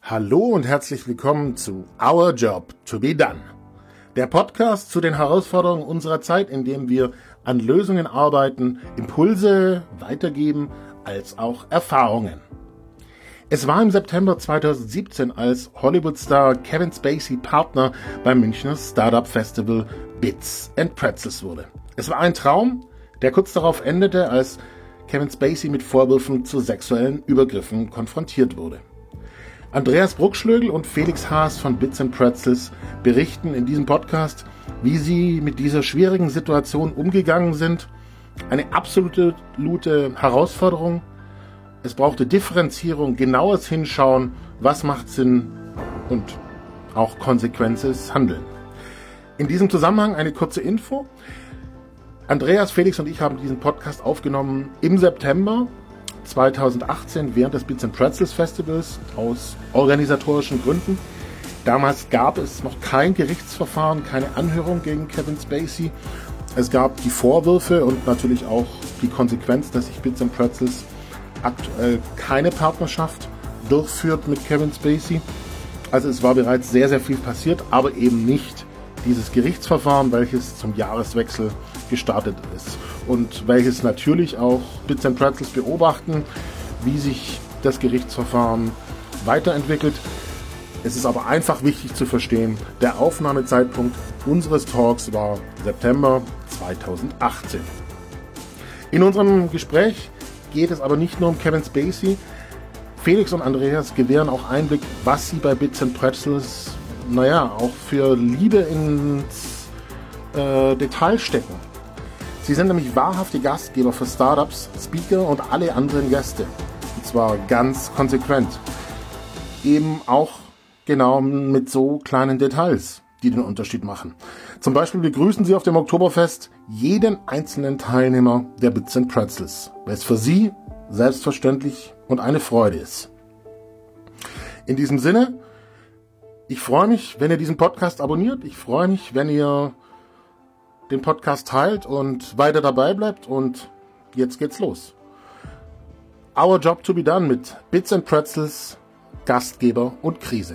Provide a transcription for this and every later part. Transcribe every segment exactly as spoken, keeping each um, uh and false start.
Hallo und herzlich willkommen zu Our Job to be Done. Der Podcast zu den Herausforderungen unserer Zeit, in dem wir an Lösungen arbeiten, Impulse weitergeben, als auch Erfahrungen. Es war im September zweitausendsiebzehn, als Hollywood-Star Kevin Spacey Partner beim Münchner Startup-Festival Bits and Pretzels wurde. Es war ein Traum, der kurz darauf endete, als Kevin Spacey mit Vorwürfen zu sexuellen Übergriffen konfrontiert wurde. Andreas Bruckschlögl und Felix Haas von Bits and Pretzels berichten in diesem Podcast, wie sie mit dieser schwierigen Situation umgegangen sind. Eine absolute Herausforderung. Es brauchte Differenzierung, genaues Hinschauen, was macht Sinn und auch konsequentes Handeln. In diesem Zusammenhang eine kurze Info. Andreas, Felix und ich haben diesen Podcast aufgenommen im September zweitausendachtzehn während des Bits and Pretzels Festivals aus organisatorischen Gründen. Damals gab es noch kein Gerichtsverfahren, keine Anhörung gegen Kevin Spacey. Es gab die Vorwürfe und natürlich auch die Konsequenz, dass sich Bits and Pretzels aktuell keine Partnerschaft durchführt mit Kevin Spacey. Also es war bereits sehr, sehr viel passiert, aber eben nicht dieses Gerichtsverfahren, welches zum Jahreswechsel gestartet ist und welches natürlich auch Bits and Pretzels beobachten, wie sich das Gerichtsverfahren weiterentwickelt. Es ist aber einfach wichtig zu verstehen, der Aufnahmezeitpunkt unseres Talks war September zweitausendachtzehn. In unserem Gespräch geht es aber nicht nur um Kevin Spacey. Felix und Andreas gewähren auch Einblick, was sie bei Bits and Pretzels, naja, auch für Liebe ins äh, Detail stecken. Sie sind nämlich wahrhafte Gastgeber für Startups, Speaker und alle anderen Gäste. Und zwar ganz konsequent. Eben auch genau mit so kleinen Details, die den Unterschied machen. Zum Beispiel begrüßen sie auf dem Oktoberfest jeden einzelnen Teilnehmer der Bits and Pretzels, weil es für sie selbstverständlich und eine Freude ist. In diesem Sinne, ich freue mich, wenn ihr diesen Podcast abonniert. Ich freue mich, wenn ihr den Podcast teilt und weiter dabei bleibt. Und jetzt geht's los. Our Job to be Done mit Bits and Pretzels, Gastgeber und Krise.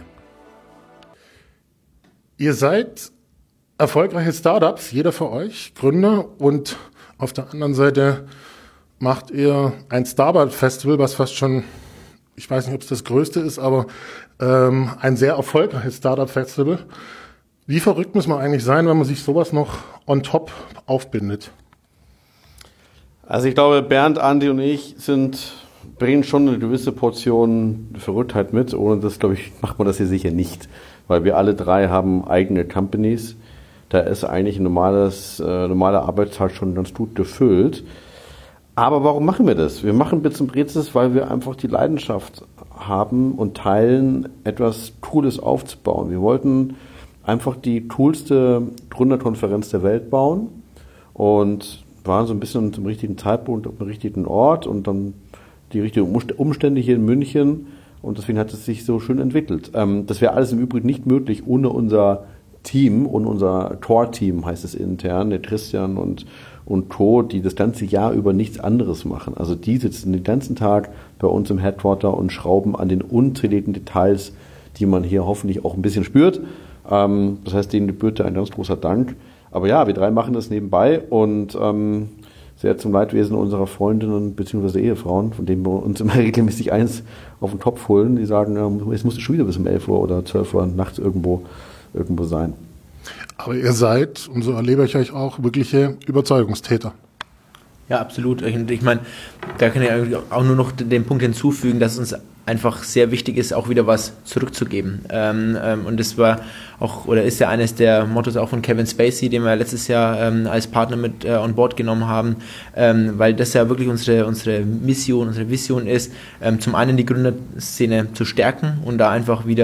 Ihr seid erfolgreiche Startups, jeder für euch, Gründer, und auf der anderen Seite macht ihr ein Startup-Festival, was fast schon, ich weiß nicht, ob es das größte ist, aber ähm, ein sehr erfolgreiches Startup-Festival. Wie verrückt muss man eigentlich sein, wenn man sich sowas noch on top aufbindet? Also ich glaube, Bernd, Andi und ich sind, bringen schon eine gewisse Portion Verrücktheit mit. Ohne das, glaube ich, macht man das hier sicher nicht. Weil wir alle drei haben eigene Companies. Da ist eigentlich ein normales, äh, normaler Arbeitstag schon ganz gut gefüllt. Aber warum machen wir das? Wir machen Bits and Pretzels, weil wir einfach die Leidenschaft haben und teilen, etwas Cooles aufzubauen. Wir wollten einfach die coolste Gründerkonferenz der Welt bauen und waren so ein bisschen zum richtigen Zeitpunkt auf dem richtigen Ort und dann die richtigen Umstände hier in München und deswegen hat es sich so schön entwickelt. Das wäre alles im Übrigen nicht möglich ohne unser Team und unser Core-Team, heißt es intern, der Christian und und Co., die das ganze Jahr über nichts anderes machen. Also die sitzen den ganzen Tag bei uns im Headquarter und schrauben an den unzähligen Details, die man hier hoffentlich auch ein bisschen spürt. Ähm, das heißt, denen gebührt ein ganz großer Dank. Aber ja, wir drei machen das nebenbei und ähm, sehr zum Leidwesen unserer Freundinnen bzw. Ehefrauen, von denen wir uns immer regelmäßig eins auf den Kopf holen, die sagen, ähm, es muss schon wieder bis um elf Uhr oder zwölf Uhr nachts irgendwo, irgendwo sein. Aber ihr seid, und so erlebe ich euch auch, wirkliche Überzeugungstäter. Ja, absolut. Ich meine, da kann ich auch nur noch den Punkt hinzufügen, dass es uns einfach sehr wichtig ist, auch wieder was zurückzugeben. Ähm, ähm, und das war auch, oder ist ja eines der Mottos auch von Kevin Spacey, den wir letztes Jahr ähm, als Partner mit äh, on board genommen haben, ähm, weil das ja wirklich unsere, unsere Mission, unsere Vision ist, ähm, zum einen die Gründerszene zu stärken und da einfach wieder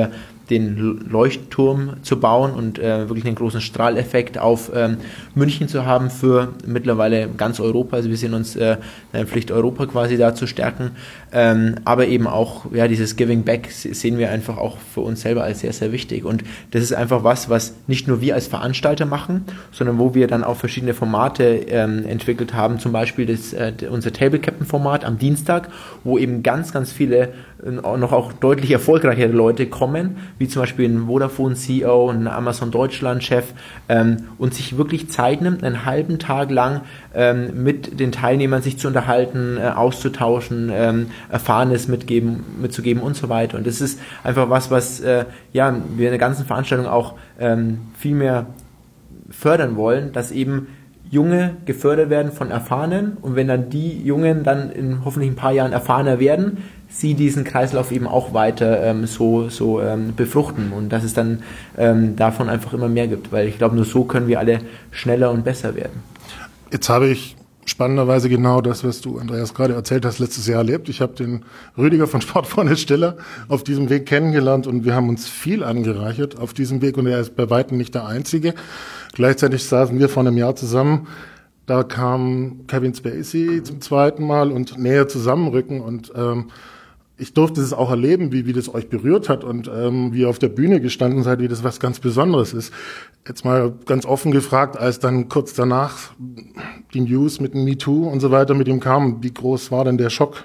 den Leuchtturm zu bauen und äh, wirklich einen großen Strahleffekt auf ähm, München zu haben für mittlerweile ganz Europa. Also wir sehen uns äh, in der Pflicht, Europa quasi da zu stärken. Ähm, aber eben auch, ja, dieses Giving Back sehen wir einfach auch für uns selber als sehr, sehr wichtig. Und das ist einfach was, was nicht nur wir als Veranstalter machen, sondern wo wir dann auch verschiedene Formate ähm, entwickelt haben. Zum Beispiel das, äh, unser Table Captain Format am Dienstag, wo eben ganz, ganz viele äh, noch auch deutlich erfolgreichere Leute kommen, wie zum Beispiel ein Vodafone C E O, ein Amazon Deutschland Chef, ähm, und sich wirklich Zeit nimmt, einen halben Tag lang ähm, mit den Teilnehmern sich zu unterhalten, äh, auszutauschen, ähm, Erfahrenes mitgeben, mitzugeben und so weiter. Und das ist einfach was, was äh, ja, wir in der ganzen Veranstaltung auch ähm, viel mehr fördern wollen, dass eben Junge gefördert werden von Erfahrenen, und wenn dann die Jungen dann in hoffentlich ein paar Jahren erfahrener werden, sie diesen Kreislauf eben auch weiter ähm, so, so ähm, befruchten, und dass es dann ähm, davon einfach immer mehr gibt, weil ich glaube, nur so können wir alle schneller und besser werden. Jetzt habe ich spannenderweise genau das, was du, Andreas, gerade erzählt hast, letztes Jahr erlebt. Ich habe den Rüdiger von Sportfreunde Stiller auf diesem Weg kennengelernt, und wir haben uns viel angereichert auf diesem Weg, und er ist bei weitem nicht der Einzige. Gleichzeitig saßen wir vor einem Jahr zusammen, da kam Kevin Spacey zum zweiten Mal und näher zusammenrücken, und ähm, ich durfte es auch erleben, wie, wie das euch berührt hat, und ähm, wie ihr auf der Bühne gestanden seid, wie das was ganz Besonderes ist. Jetzt mal ganz offen gefragt, als dann kurz danach die News mit dem MeToo und so weiter mit ihm kamen, wie groß war denn der Schock?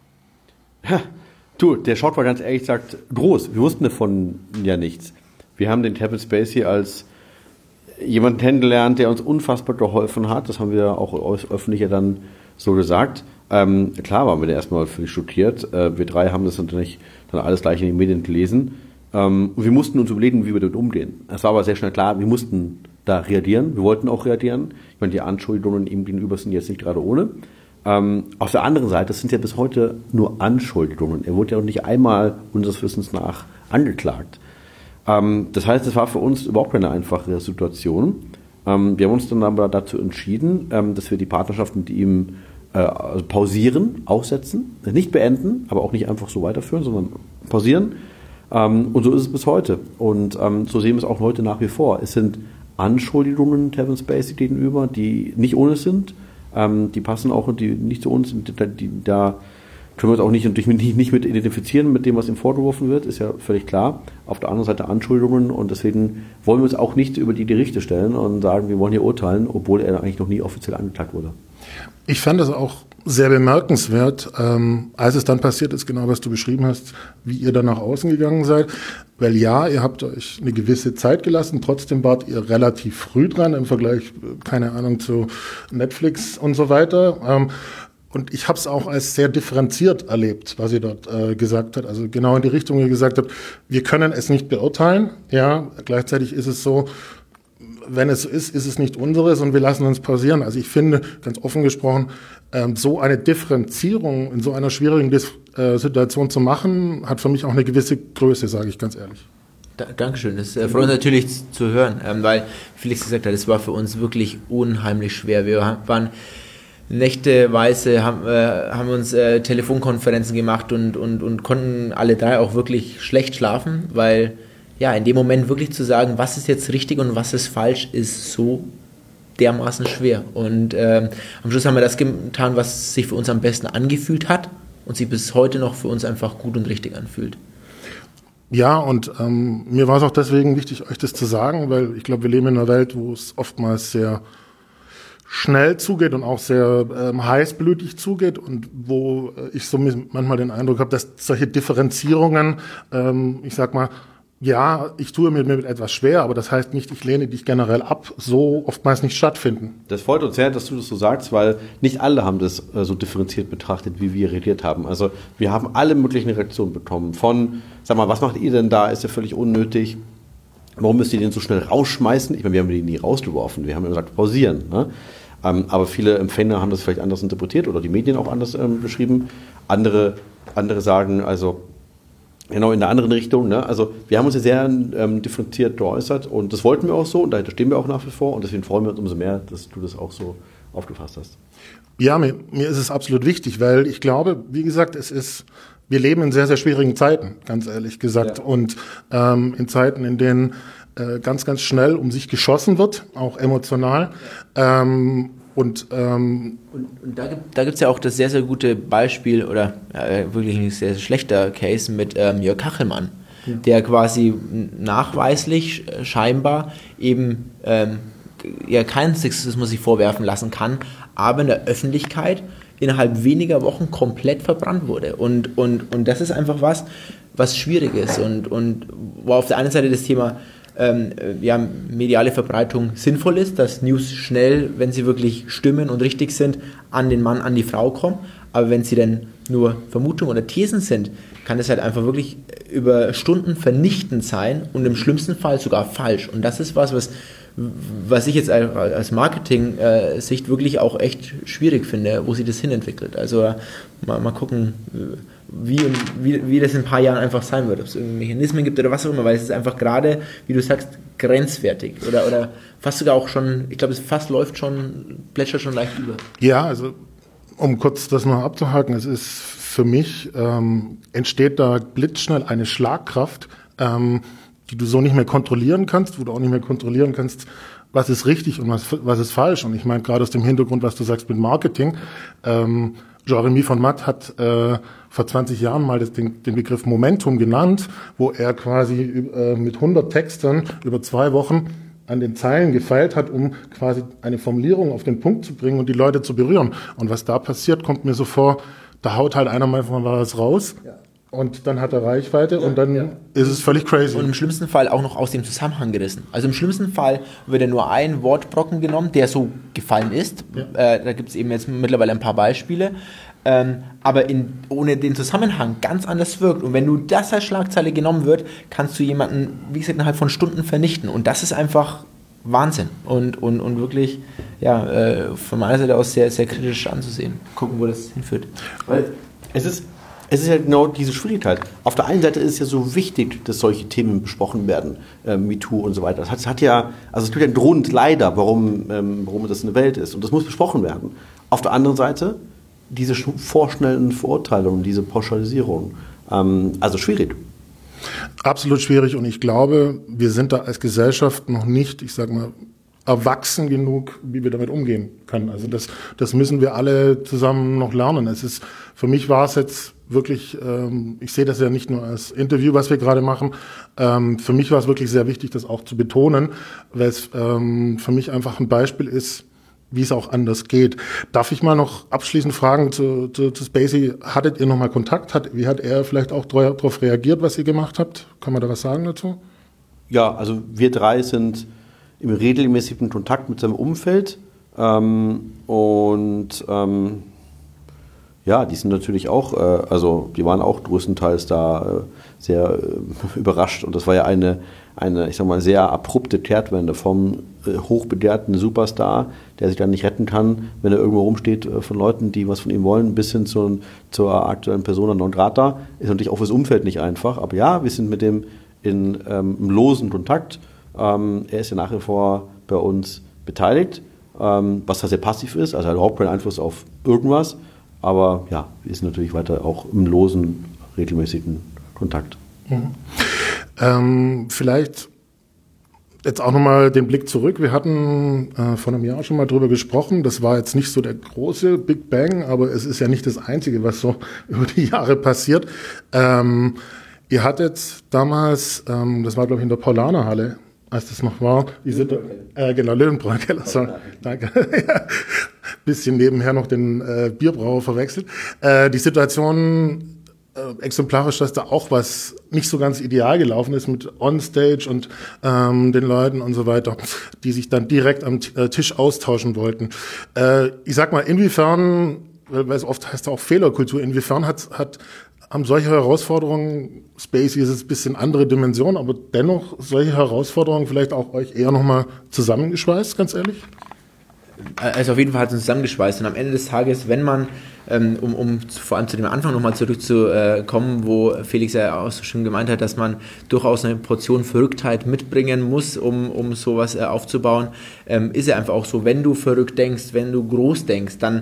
Ja, du, der Schock war ganz ehrlich gesagt groß. Wir wussten davon ja nichts. Wir haben den Kevin Spacey als jemanden kennengelernt, der uns unfassbar geholfen hat. Das haben wir auch öffentlich ja dann so gesagt. Ähm, klar waren wir da erstmal völlig schockiert. Äh, wir drei haben das natürlich dann alles gleich in den Medien gelesen. Ähm, und wir mussten uns überlegen, wie wir damit umgehen. Es war aber sehr schnell klar, wir mussten da reagieren. Wir wollten auch reagieren. Ich meine, die Anschuldigungen ihm gegenüber sind jetzt nicht gerade ohne. Ähm, auf der anderen Seite, das sind ja bis heute nur Anschuldigungen. Er wurde ja auch nicht einmal unseres Wissens nach angeklagt. Ähm, das heißt, es war für uns überhaupt keine einfache Situation. Ähm, wir haben uns dann aber dazu entschieden, ähm, dass wir die Partnerschaft mit ihm äh, also pausieren, aussetzen, nicht beenden, aber auch nicht einfach so weiterführen, sondern pausieren. Ähm, und so ist es bis heute. Und ähm, so sehen wir es auch heute nach wie vor. Es sind Anschuldigungen Kevin Spacey gegenüber, die nicht ohne sind. Ähm, die passen auch die nicht zu uns. Die, die, da können wir uns auch nicht, nicht, nicht mit identifizieren mit dem, was ihm vorgeworfen wird, ist ja völlig klar. Auf der anderen Seite Anschuldigungen, und deswegen wollen wir uns auch nicht über die Gerichte stellen und sagen, wir wollen hier urteilen, obwohl er eigentlich noch nie offiziell angeklagt wurde. Ich fand das auch sehr bemerkenswert, ähm, als es dann passiert ist, genau was du beschrieben hast, wie ihr dann nach außen gegangen seid. Weil ja, ihr habt euch eine gewisse Zeit gelassen, trotzdem wart ihr relativ früh dran im Vergleich, keine Ahnung, zu Netflix und so weiter. Ähm, Und ich habe es auch als sehr differenziert erlebt, was ihr dort äh, gesagt habt. Also genau in die Richtung, wie ihr gesagt habt, wir können es nicht beurteilen. Ja, gleichzeitig ist es so, wenn es so ist, ist es nicht unseres, und wir lassen uns pausieren. Also ich finde, ganz offen gesprochen, ähm, so eine Differenzierung in so einer schwierigen Dis- äh, Situation zu machen, hat für mich auch eine gewisse Größe, sage ich ganz ehrlich. Da, Dankeschön, das äh, freut uns natürlich z- zu hören, ähm, weil Felix gesagt hat, es war für uns wirklich unheimlich schwer. Wir waren nächteweise, haben, äh, haben uns äh, Telefonkonferenzen gemacht und, und, und konnten alle drei auch wirklich schlecht schlafen, weil ja, in dem Moment wirklich zu sagen, was ist jetzt richtig und was ist falsch, ist so dermaßen schwer. Und ähm, am Schluss haben wir das getan, was sich für uns am besten angefühlt hat und sich bis heute noch für uns einfach gut und richtig anfühlt. Ja, und ähm, mir war es auch deswegen wichtig, euch das zu sagen, weil ich glaube, wir leben in einer Welt, wo es oftmals sehr schnell zugeht und auch sehr ähm, heißblütig zugeht, und wo äh, ich so manchmal den Eindruck habe, dass solche Differenzierungen, ähm, ich sag mal, ja, ich tue mir mit etwas schwer, aber das heißt nicht, ich lehne dich generell ab, so oftmals nicht stattfinden. Das freut uns sehr, dass du das so sagst, weil nicht alle haben das äh, so differenziert betrachtet, wie wir reagiert haben. Also wir haben alle möglichen Reaktionen bekommen von, sag mal, was macht ihr denn da, ist ja völlig unnötig, warum müsst ihr den so schnell rausschmeißen? Ich meine, wir haben den nie rausgeworfen, wir haben ja gesagt, pausieren. Ne? Ähm, aber viele Empfänger haben das vielleicht anders interpretiert oder die Medien auch anders ähm, beschrieben. Andere, andere sagen, also genau in der anderen Richtung. Ne? Also wir haben uns ja sehr ähm, differenziert geäußert, und das wollten wir auch so, und dahinter stehen wir auch nach wie vor, und deswegen freuen wir uns umso mehr, dass du das auch so aufgefasst hast. Ja, mir, mir ist es absolut wichtig, weil ich glaube, wie gesagt, es ist wir leben in sehr, sehr schwierigen Zeiten, ganz ehrlich gesagt. Ja. Und ähm, in Zeiten, in denen äh, ganz, ganz schnell um sich geschossen wird, auch emotional. Ja. Ähm, und, ähm, und, und da gibt da gibt's ja auch das sehr, sehr gute Beispiel oder äh, wirklich ein sehr, sehr schlechter Case mit ähm, Jörg Kachelmann, ja. der quasi nachweislich äh, scheinbar eben ähm, ja keinen Sexismus sich vorwerfen lassen kann, aber in der Öffentlichkeit innerhalb weniger Wochen komplett verbrannt wurde. Und, und, und das ist einfach was, was schwierig ist. Und, und wo auf der einen Seite das Thema ähm, ja, mediale Verbreitung sinnvoll ist, dass News schnell, wenn sie wirklich stimmen und richtig sind, an den Mann, an die Frau kommen. Aber wenn sie dann nur Vermutungen oder Thesen sind, kann es halt einfach wirklich über Stunden vernichtend sein und im schlimmsten Fall sogar falsch. Und das ist was, was was ich jetzt als Marketing-Sicht wirklich auch echt schwierig finde, wo sich das hinentwickelt. Also mal, mal gucken, wie, wie, wie das in ein paar Jahren einfach sein wird, ob es irgendwie Mechanismen gibt oder was auch immer, weil es ist einfach gerade, wie du sagst, grenzwertig oder, oder fast sogar auch schon, ich glaube, es fast läuft schon, plätschert schon leicht über. Ja, also um kurz das noch abzuhaken, es ist für mich, ähm, entsteht da blitzschnell eine Schlagkraft, ähm, die du so nicht mehr kontrollieren kannst, wo du auch nicht mehr kontrollieren kannst, was ist richtig und was, was ist falsch. Und ich meine, gerade aus dem Hintergrund, was du sagst mit Marketing, ähm, Jeremy von Matt hat äh, vor zwanzig Jahren mal das, den, den Begriff Momentum genannt, wo er quasi äh, mit hundert Texten über zwei Wochen an den Zeilen gefeilt hat, um quasi eine Formulierung auf den Punkt zu bringen und die Leute zu berühren. Und was da passiert, kommt mir so vor, da haut halt einer mal was raus. Ja. Und dann hat er Reichweite ja, und dann ja. ist es völlig crazy. Und im schlimmsten Fall auch noch aus dem Zusammenhang gerissen. Also im schlimmsten Fall wird ja nur ein Wortbrocken genommen, der so gefallen ist. Ja. Äh, da gibt es eben jetzt mittlerweile ein paar Beispiele. Ähm, aber in, ohne den Zusammenhang ganz anders wirkt. Und wenn du das als Schlagzeile genommen wird, kannst du jemanden, wie gesagt, innerhalb von Stunden vernichten. Und das ist einfach Wahnsinn. Und, und, und wirklich ja, äh, von meiner Seite aus sehr, sehr kritisch anzusehen. Gucken, wo das hinführt. Weil es ist... Es ist ja genau diese Schwierigkeit. Auf der einen Seite ist es ja so wichtig, dass solche Themen besprochen werden, äh, MeToo und so weiter. Das hat, das hat ja, also es gibt ja einen Grund leider, warum, ähm, warum das eine Welt ist. Und das muss besprochen werden. Auf der anderen Seite diese vorschnellen Verurteilungen, diese Pauschalisierung. Ähm, also schwierig. Absolut schwierig. Und ich glaube, wir sind da als Gesellschaft noch nicht, ich sag mal, erwachsen genug, wie wir damit umgehen können. Also das, das müssen wir alle zusammen noch lernen. Es ist, für mich war es jetzt wirklich, ähm, ich sehe das ja nicht nur als Interview, was wir gerade machen. Ähm, für mich war es wirklich sehr wichtig, das auch zu betonen, weil es ähm, für mich einfach ein Beispiel ist, wie es auch anders geht. Darf ich mal noch abschließend fragen zu, zu, zu Spacey, hattet ihr nochmal Kontakt? Hat, wie hat er vielleicht auch darauf reagiert, was ihr gemacht habt? Kann man da was sagen dazu? Ja, also wir drei sind im regelmäßigen Kontakt mit seinem Umfeld ähm, und ähm, ja, die sind natürlich auch, äh, also die waren auch größtenteils da äh, sehr äh, überrascht und das war ja eine, eine, ich sag mal, sehr abrupte Kehrtwende vom äh, hochbegehrten Superstar, der sich dann nicht retten kann, wenn er irgendwo rumsteht äh, von Leuten, die was von ihm wollen, bis hin zu, zur aktuellen Persona non grata. Ist natürlich auch fürs Umfeld nicht einfach, aber ja, wir sind mit dem in ähm, im losen Kontakt. Ähm, er ist ja nach wie vor bei uns beteiligt, ähm, was da sehr passiv ist, also hat überhaupt keinen Einfluss auf irgendwas. Aber ja, wir sind natürlich weiter auch im losen, regelmäßigen Kontakt. Mhm. Ähm, vielleicht jetzt auch nochmal den Blick zurück. Wir hatten äh, vor einem Jahr schon mal drüber gesprochen. Das war jetzt nicht so der große Big Bang, aber es ist ja nicht das Einzige, was so über die Jahre passiert. Ähm, ihr hattet damals, ähm, das war glaube ich in der Paulanerhalle, als das noch war, die Situ- äh, genau, Löwenbräu-Keller, sorry, danke. Ja, bisschen nebenher noch den äh, Bierbrauer verwechselt. Äh, die Situation äh, exemplarisch, dass da auch was nicht so ganz ideal gelaufen ist mit Onstage und ähm, den Leuten und so weiter, die sich dann direkt am T- äh, Tisch austauschen wollten. Äh, ich sag mal, inwiefern, weil es oft heißt auch Fehlerkultur, inwiefern hat, hat haben solche Herausforderungen, Spacey ist jetzt ein bisschen andere Dimension, aber dennoch solche Herausforderungen vielleicht auch euch eher nochmal zusammengeschweißt, ganz ehrlich? Also auf jeden Fall hat es uns zusammengeschweißt und am Ende des Tages, wenn man, ähm, um, um vor allem zu dem Anfang nochmal zurückzukommen, wo Felix ja auch so schön gemeint hat, dass man durchaus eine Portion Verrücktheit mitbringen muss, um, um sowas äh, aufzubauen, ähm, ist ja einfach auch so, wenn du verrückt denkst, wenn du groß denkst, dann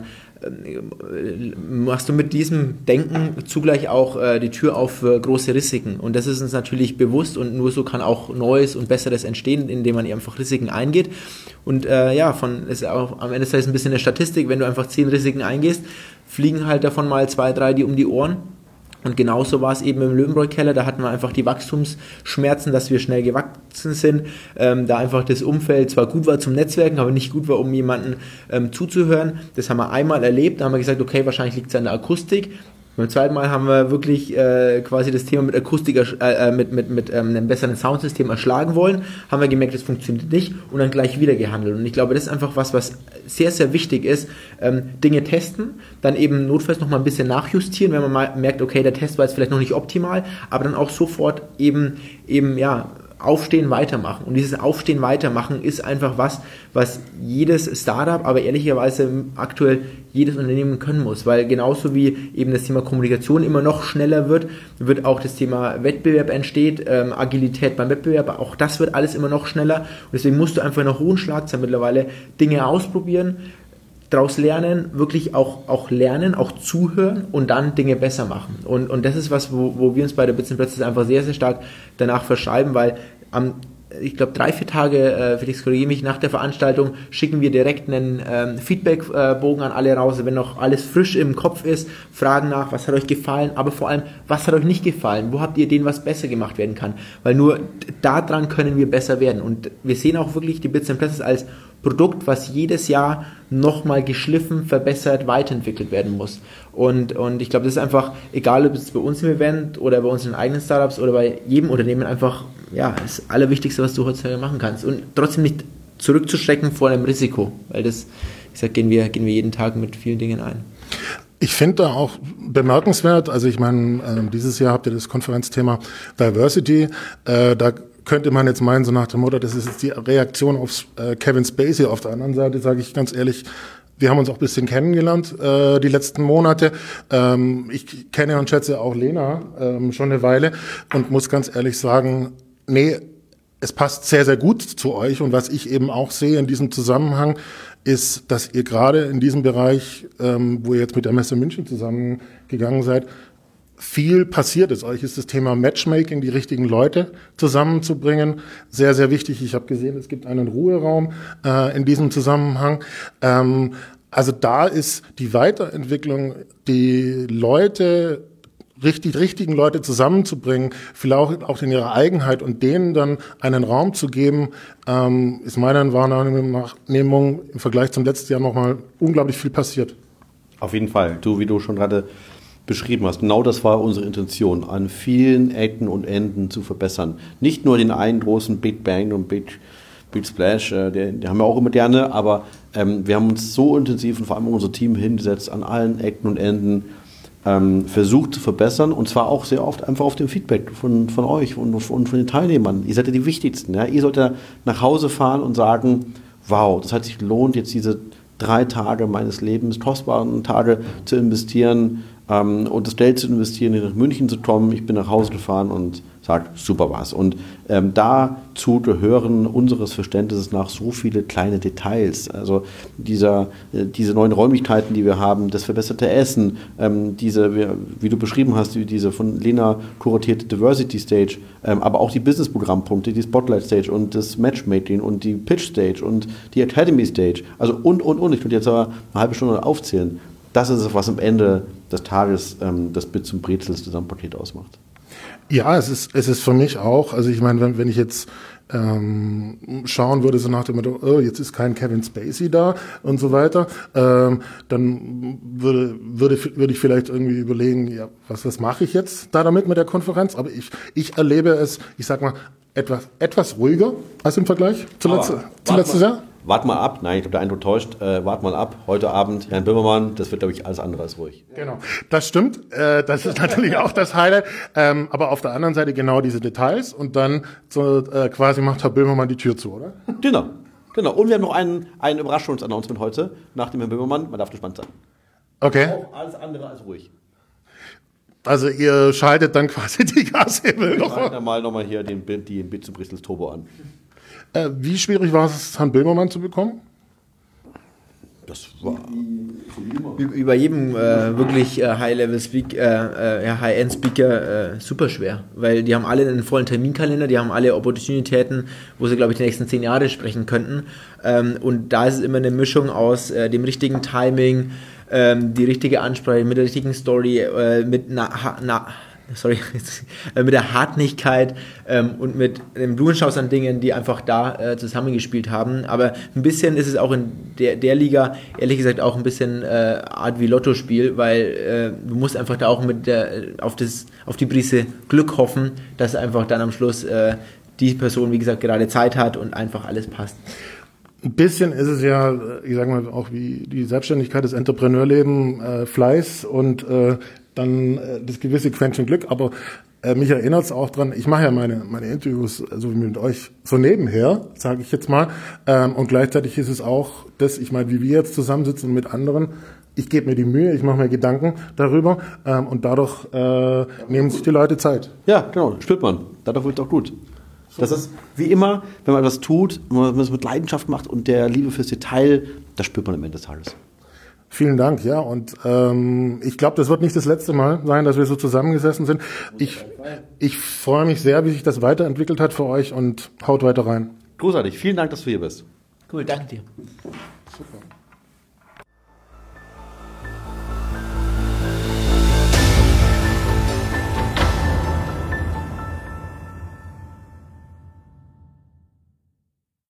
machst du mit diesem Denken zugleich auch äh, die Tür auf für große Risiken. Und das ist uns natürlich bewusst und nur so kann auch Neues und Besseres entstehen, indem man einfach Risiken eingeht. Und äh, ja, von ist auch am Ende des Tages ein bisschen eine Statistik, wenn du einfach zehn Risiken eingehst, fliegen halt davon mal zwei, drei die um die Ohren. Und genauso war es eben im Löwenbräu-Keller, da hatten wir einfach die Wachstumsschmerzen, dass wir schnell gewachsen sind, ähm, da einfach das Umfeld zwar gut war zum Netzwerken, aber nicht gut war, um jemanden ähm, zuzuhören. Das haben wir einmal erlebt, da haben wir gesagt, okay, wahrscheinlich liegt es an der Akustik. Beim zweiten Mal haben wir wirklich äh, quasi das Thema mit Akustik, äh, mit, mit, mit ähm, einem besseren Soundsystem erschlagen wollen, haben wir gemerkt, das funktioniert nicht und dann gleich wieder gehandelt. Und ich glaube, das ist einfach was, was sehr, sehr wichtig ist, ähm, Dinge testen, dann eben notfalls nochmal ein bisschen nachjustieren, wenn man mal merkt, okay, der Test war jetzt vielleicht noch nicht optimal, aber dann auch sofort eben, eben, ja, Aufstehen, weitermachen. Und dieses Aufstehen, weitermachen ist einfach was, was jedes Startup, aber ehrlicherweise aktuell jedes Unternehmen können muss. Weil genauso wie eben das Thema Kommunikation immer noch schneller wird, wird auch das Thema Wettbewerb entsteht, ähm, Agilität beim Wettbewerb, auch das wird alles immer noch schneller. Und deswegen musst du einfach in einer hohen Schlagzahl mittlerweile Dinge ausprobieren, daraus lernen, wirklich auch, auch lernen, auch zuhören und dann Dinge besser machen. Und, und das ist was, wo, wo wir uns bei der Bits and Pretzels einfach sehr, sehr stark danach verschreiben, weil am, ich glaube, drei, vier Tage, äh, Felix, korrigiere mich, nach der Veranstaltung schicken wir direkt einen ähm, Feedback-Bogen an alle raus, wenn noch alles frisch im Kopf ist, fragen nach, was hat euch gefallen, aber vor allem, was hat euch nicht gefallen, wo habt ihr denen, was besser gemacht werden kann, weil nur daran können wir besser werden. Und wir sehen auch wirklich die Bits and Pretzels als Produkt, was jedes Jahr nochmal geschliffen, verbessert, weiterentwickelt werden muss. Und, und ich glaube, das ist einfach, egal ob es bei uns im Event oder bei unseren eigenen Startups oder bei jedem Unternehmen einfach, ja, das Allerwichtigste, was du heutzutage machen kannst. Und trotzdem nicht zurückzuschrecken vor einem Risiko, weil das, ich sag, gehen wir, gehen wir jeden Tag mit vielen Dingen ein. Ich finde da auch bemerkenswert, also ich meine, äh, dieses Jahr habt ihr das Konferenzthema Diversity, äh, da könnte man jetzt meinen, so nach dem Motto, das ist jetzt die Reaktion auf äh, Kevin Spacey. Auf der anderen Seite sage ich ganz ehrlich, wir haben uns auch ein bisschen kennengelernt äh, die letzten Monate. Ähm, ich kenne und schätze auch Lena ähm, schon eine Weile und muss ganz ehrlich sagen, nee, es passt sehr, sehr gut zu euch. Und was ich eben auch sehe in diesem Zusammenhang, ist, dass ihr gerade in diesem Bereich, ähm, wo ihr jetzt mit der Messe München zusammengegangen seid, viel passiert ist. Euch ist das Thema Matchmaking, die richtigen Leute zusammenzubringen, sehr, sehr wichtig. Ich habe gesehen, es gibt einen Ruheraum äh, in diesem Zusammenhang. Ähm, also da ist die Weiterentwicklung, die Leute, richtig, richtigen Leute zusammenzubringen, vielleicht auch in ihrer Eigenheit und denen dann einen Raum zu geben, ähm, ist meiner Wahrnehmung im Vergleich zum letzten Jahr nochmal unglaublich viel passiert. Auf jeden Fall. Du, wie du schon gerade beschrieben hast. Genau das war unsere Intention, an vielen Ecken und Enden zu verbessern. Nicht nur den einen großen Big Bang und Big, Big Splash, äh, den, den haben wir auch immer gerne, aber ähm, wir haben uns so intensiv und vor allem unser Team hingesetzt, an allen Ecken und Enden ähm, versucht zu verbessern und zwar auch sehr oft einfach auf dem Feedback von, von euch und von, von den Teilnehmern. Ihr seid ja die Wichtigsten. Ja? Ihr sollt ja nach Hause fahren und sagen, wow, das hat sich gelohnt, jetzt diese drei Tage meines Lebens, kostbaren Tage zu investieren, ähm, und das Geld zu investieren, nach München zu kommen. Ich bin nach Hause gefahren und sage, super was. Und ähm, dazu gehören unseres Verständnisses nach so viele kleine Details. Also dieser, äh, diese neuen Räumlichkeiten, die wir haben, das verbesserte Essen, ähm, diese, wie, wie du beschrieben hast, diese von Lena kuratierte Diversity Stage, ähm, aber auch die Business-Programmpunkte, die Spotlight Stage und das Matchmaking und die Pitch Stage und die Academy Stage. Also und, und, und. Ich könnte jetzt aber eine halbe Stunde aufzählen. Das ist es, was am Ende des Tages ähm, das Bits und Brezels Gesamtpaket ausmacht. Ja, es ist, es ist für mich auch, also ich meine, wenn, wenn ich jetzt ähm, schauen würde, so nach dem Motto, oh, jetzt ist kein Kevin Spacey da und so weiter, ähm, dann würde, würde, würde ich vielleicht irgendwie überlegen, ja, was, was mache ich jetzt da damit mit der Konferenz? Aber ich, ich erlebe es, ich sag mal, etwas, etwas ruhiger als im Vergleich zu, letzte, zu letztes mal, Jahr. Wart mal ab, nein, ich glaube, der Eindruck täuscht, äh, wart mal ab, heute Abend, Herrn Böhmermann, das wird, glaube ich, alles andere als ruhig. Genau, das stimmt, äh, das ist natürlich auch das Highlight, ähm, aber auf der anderen Seite genau diese Details und dann so, äh, quasi macht Herr Böhmermann die Tür zu, oder? Genau, genau. Und wir haben noch einen, einen Überraschungsannouncement heute, nach dem Herrn Böhmermann, man darf gespannt sein. Okay. Auch alles andere als ruhig. Also ihr schaltet dann quasi die Gashebel Wir noch. schalten dann mal nochmal hier den, den Bits und Brezels Turbo an. Äh, wie schwierig war es, Herrn Böhmermann zu bekommen? Das war wie, wie bei jedem äh, wirklich äh, High-Level-Speak, äh, äh, High-End-Speaker äh, super schwer, weil die haben alle einen vollen Terminkalender, die haben alle Opportunitäten, wo sie, glaube ich, die nächsten zehn Jahre sprechen könnten. Ähm, und da ist es immer eine Mischung aus äh, dem richtigen Timing, ähm, die richtige Ansprache, mit der richtigen Story, äh, mit na, na sorry, mit der Hartnäckigkeit ähm, und mit dem Blumenstrauß an Dingen, die einfach da äh, zusammengespielt haben. Aber ein bisschen ist es auch in der, der Liga, ehrlich gesagt, auch ein bisschen äh, Art wie Lottospiel, weil äh, du musst einfach da auch mit der, auf, das, auf die Prise Glück hoffen, dass einfach dann am Schluss äh, die Person, wie gesagt, gerade Zeit hat und einfach alles passt. Ein bisschen ist es ja, ich sag mal, auch wie die Selbstständigkeit, das Entrepreneurleben, äh, Fleiß und äh, dann äh, das gewisse Quäntchen Glück, aber äh, mich erinnert es auch dran, ich mache ja meine meine Interviews so wie mit euch so nebenher, sage ich jetzt mal, ähm, und gleichzeitig ist es auch das, ich meine, wie wir jetzt zusammensitzen mit anderen, ich gebe mir die Mühe, ich mache mir Gedanken darüber ähm, und dadurch äh, nehmen sich die Leute Zeit. Ja, genau, spürt man. Dadurch wird es auch gut. Das ist wie immer, wenn man etwas tut, wenn man es mit Leidenschaft macht und der Liebe fürs Detail, das spürt man am Ende des Tages. Vielen Dank, ja, und ähm, ich glaube, das wird nicht das letzte Mal sein, dass wir so zusammengesessen sind. Ich, ich freue mich sehr, wie sich das weiterentwickelt hat für euch und haut weiter rein. Großartig, vielen Dank, dass du hier bist. Cool, danke dir. Super.